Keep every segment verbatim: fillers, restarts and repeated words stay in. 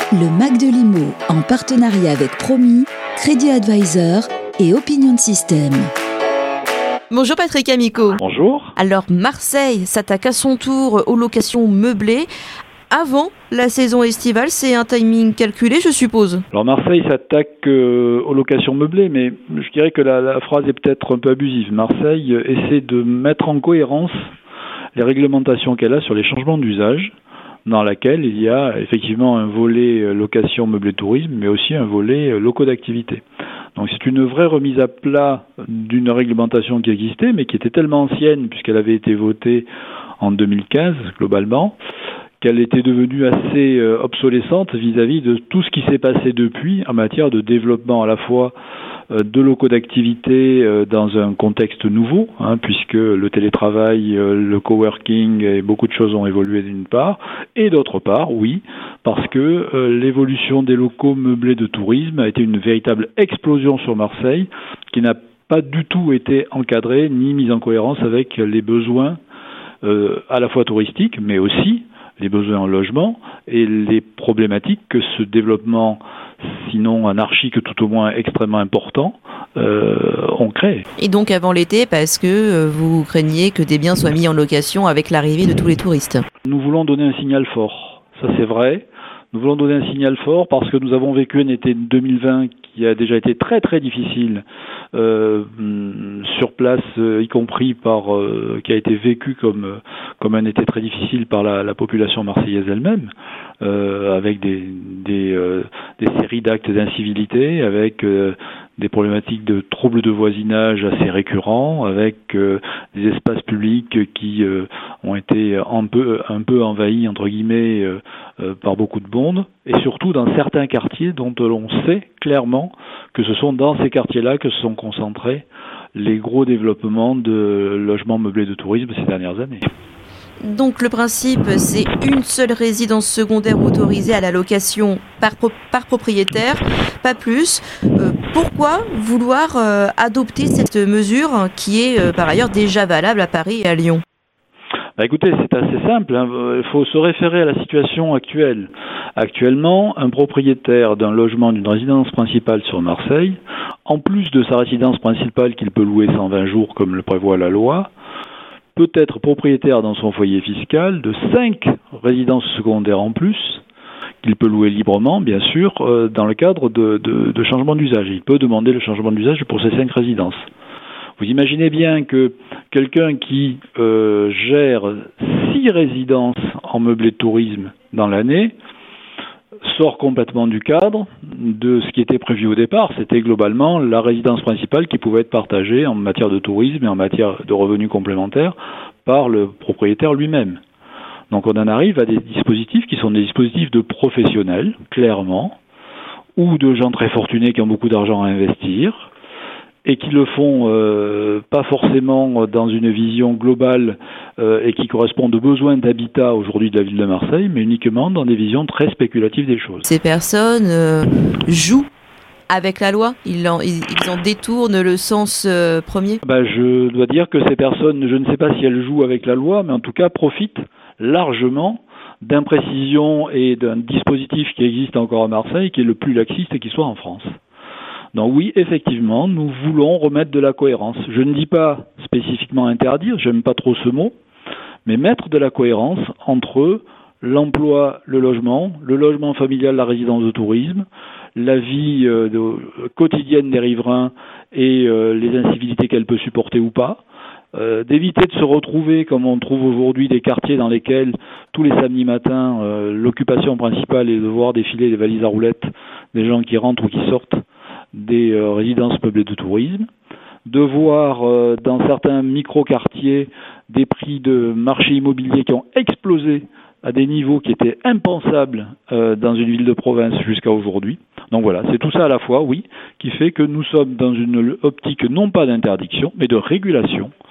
Le Mac de l'Imo, en partenariat avec Promis, Crédit Advisor et Opinion System. Bonjour Patrick Amico. Bonjour. Alors Marseille s'attaque à son tour aux locations meublées. Avant la saison estivale, c'est un timing calculé, je suppose. Alors Marseille s'attaque euh, aux locations meublées, mais je dirais que la, la phrase est peut-être un peu abusive. Marseille essaie de mettre en cohérence les réglementations qu'elle a sur les changements d'usage, dans laquelle il y a effectivement un volet location meublé tourisme, mais aussi un volet locaux d'activité. Donc c'est une vraie remise à plat d'une réglementation qui existait, mais qui était tellement ancienne, puisqu'elle avait été votée en deux mille quinze globalement, qu'elle était devenue assez euh, obsolescente vis-à-vis de tout ce qui s'est passé depuis en matière de développement à la fois euh, de locaux d'activité euh, dans un contexte nouveau, hein, puisque le télétravail, euh, le coworking et beaucoup de choses ont évolué d'une part, et d'autre part, oui, parce que euh, l'évolution des locaux meublés de tourisme a été une véritable explosion sur Marseille, qui n'a pas du tout été encadrée ni mise en cohérence avec les besoins euh, à la fois touristiques, mais aussi les besoins en logement et les problématiques que ce développement, sinon anarchique, tout au moins extrêmement important, euh, ont créé. Et donc avant l'été, parce que euh, vous craignez que des biens soient mis en location avec l'arrivée de tous les touristes. Nous voulons donner un signal fort, ça c'est vrai. Nous voulons donner un signal fort parce que nous avons vécu un été deux mille vingt qui a déjà été très très difficile euh, sur place, euh, y compris par euh, qui a été vécu comme euh, comme un été très difficile par la, la population marseillaise elle-même, euh, avec des des, euh, des séries d'actes d'incivilité, avec euh, des problématiques de troubles de voisinage assez récurrents, avec euh, des espaces publics qui euh, ont été un peu un peu envahis entre guillemets euh, euh, par beaucoup de monde, et surtout dans certains quartiers dont l'on sait clairement que ce sont dans ces quartiers-là que se sont concentrés les gros développements de logements meublés de tourisme ces dernières années. Donc le principe, c'est une seule résidence secondaire autorisée à la location par, pro- par propriétaire, pas plus. Euh, pourquoi vouloir euh, adopter cette mesure qui est euh, par ailleurs déjà valable à Paris et à Lyon ? Bah écoutez, c'est assez simple, hein. Il faut se référer à la situation actuelle. Actuellement, un propriétaire d'un logement d'une résidence principale sur Marseille, en plus de sa résidence principale qu'il peut louer cent vingt jours comme le prévoit la loi, peut être propriétaire dans son foyer fiscal de cinq résidences secondaires en plus, qu'il peut louer librement, bien sûr, euh, dans le cadre de, de, de changement d'usage. Il peut demander le changement d'usage pour ces cinq résidences. Vous imaginez bien que quelqu'un qui euh, gère six résidences en meublé de tourisme dans l'année sort complètement du cadre de ce qui était prévu au départ. C'était globalement la résidence principale qui pouvait être partagée en matière de tourisme et en matière de revenus complémentaires par le propriétaire lui-même. Donc on en arrive à des dispositifs qui sont des dispositifs de professionnels, clairement, ou de gens très fortunés qui ont beaucoup d'argent à investir, et qui le font euh, pas forcément dans une vision globale euh, et qui correspondent aux besoins d'habitat aujourd'hui de la ville de Marseille, mais uniquement dans des visions très spéculatives des choses. Ces personnes euh, jouent avec la loi, ils en, ils, ils en détournent le sens euh, premier. Ben, je dois dire que ces personnes, je ne sais pas si elles jouent avec la loi, mais en tout cas profitent largement d'imprécisions et d'un dispositif qui existe encore à Marseille, qui est le plus laxiste et qui soit en France. Donc oui, effectivement, nous voulons remettre de la cohérence. Je ne dis pas spécifiquement interdire, j'aime pas trop ce mot, mais mettre de la cohérence entre l'emploi, le logement, le logement familial, la résidence de tourisme, la vie euh, de, quotidienne des riverains et euh, les incivilités qu'elle peut supporter ou pas, euh, d'éviter de se retrouver comme on trouve aujourd'hui des quartiers dans lesquels tous les samedis matins euh, l'occupation principale est de voir défiler les valises à roulettes des gens qui rentrent ou qui sortent des euh, résidences meublées de tourisme, de voir euh, dans certains micro-quartiers des prix de marché immobilier qui ont explosé à des niveaux qui étaient impensables euh, dans une ville de province jusqu'à aujourd'hui. Donc voilà, c'est tout ça à la fois, oui, qui fait que nous sommes dans une optique non pas d'interdiction, mais de régulation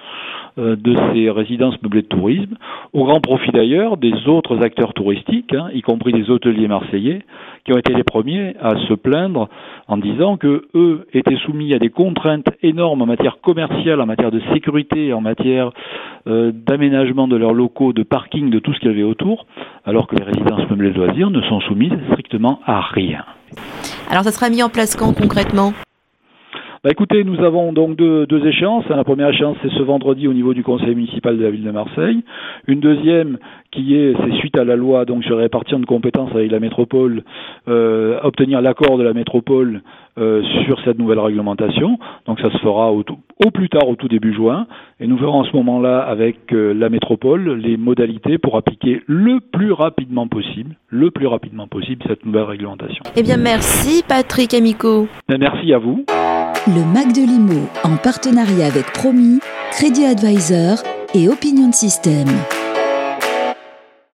euh, de ces résidences meublées de tourisme, au grand profit d'ailleurs des autres acteurs touristiques, hein, y compris des hôteliers marseillais, qui ont été les premiers à se plaindre en disant que eux étaient soumis à des contraintes énormes en matière commerciale, en matière de sécurité, en matière euh, d'aménagement de leurs locaux, de parking, de tout ce qu'il y avait autour, alors que les résidences meublées de loisirs ne sont soumises strictement à rien. Alors ça sera mis en place quand concrètement ? Bah écoutez, nous avons donc deux, deux échéances. La première échéance, c'est ce vendredi au niveau du conseil municipal de la ville de Marseille. Une deuxième qui est, c'est suite à la loi donc sur la répartition de compétences avec la métropole, euh, obtenir l'accord de la métropole euh, sur cette nouvelle réglementation. Donc ça se fera au, tout, au plus tard au tout début juin. Et nous verrons à ce moment-là avec euh, la métropole les modalités pour appliquer le plus rapidement possible, le plus rapidement possible cette nouvelle réglementation. Eh bien merci Patrick Amico. Ben, merci à vous. Le M A C de l'I M O en partenariat avec Promis, Crédit Advisor et Opinion System.